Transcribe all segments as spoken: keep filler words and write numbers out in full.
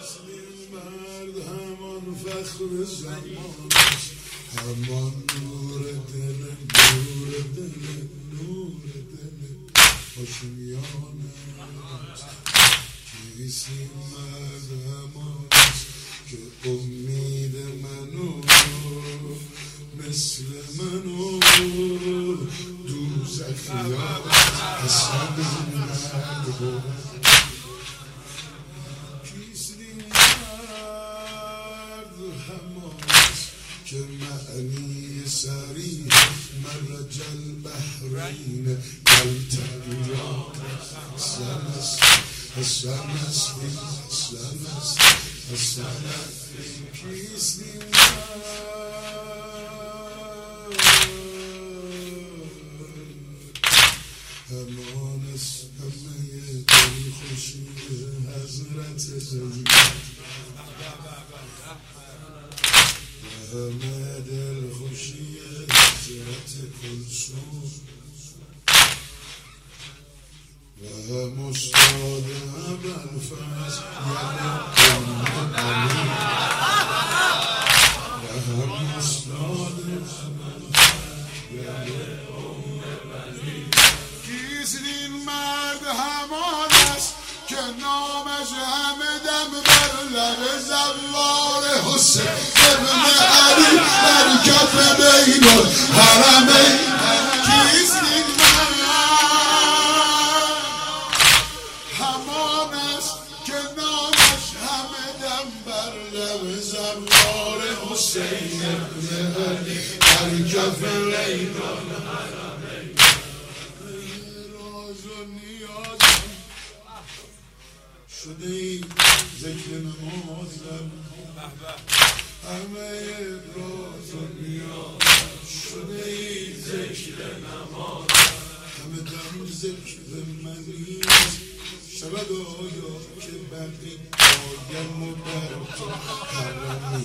مرد همان فخر زمان، همان نور دل، نور دل، نور دل هاشمیانست. کیست این مرد همانست که امید منو مثل منو دوزخیان حسن مرد بود. کیست این مرد همانست که معنی سریع مرج البحرین یلتقیان. حسن است، حسن است، حسن است، حسن است. کیست این همان است همه دلخوشی حضرت زمان، همه دلخوشی حضرت کلثوم و هم استاد ابوالفضل یعنی ام علی و هم استاد ابوالفضل یعنی ام علی. کیست این مرد همان است که نامش همه دم بر لب زوار حسین ابن علی در کف بین الحرمین. کیست این مرد همان است که نامش همه دم بر لب زوار حسین ابن علی در کف بین الحرمین. راز و نیازم شده ای ذکر نمازم، همه راز و نیازم شده ای ذکر نمازم. همه دم ذکر منی شود آیا که بقی آیم و بر تو حرمی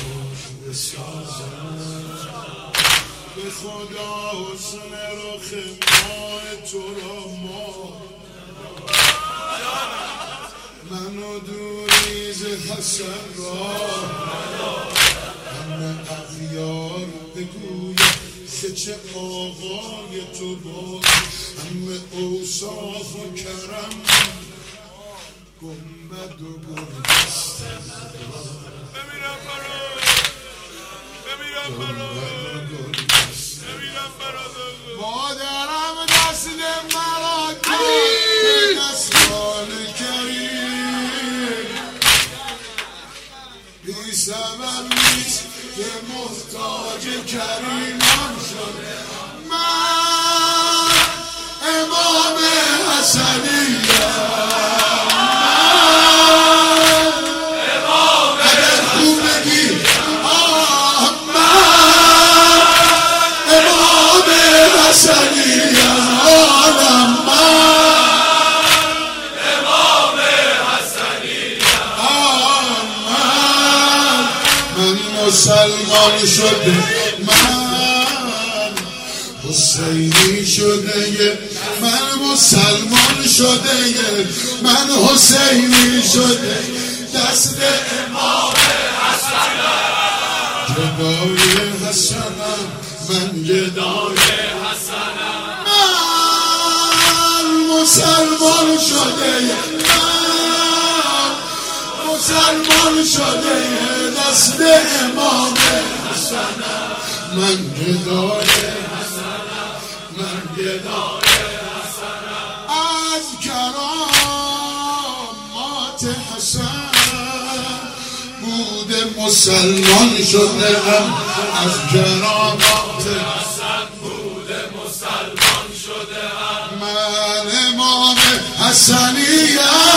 بسازم. به خدا حسن رخ ماه تو را ما منو دوریز حسن را. همه اغیار بگوید که چه آقای تو بود، همه اوصاف و کرم گنبد و گلدسته بمیرم برات، بمیرم برات، بمیرم برات. مادرم دست مرا داد به دستان کریم، بی سبب نیست که محتاج کریمان شده. من امام حسنیم، مسلمان شده من، حسینی شده من، مسلمان شده من، حسینی شده دست امام حسنم. گدای حسنم من، گدای حسنم. من مسلمان شده من، مسلمان شده دست امام حسنم. من گدای حسنم، من گدای حسنم. از کرامات حسن بوده مسلمان شده ام، از کرامات حسن بوده مسلمان شده ام. من امام حسنیم.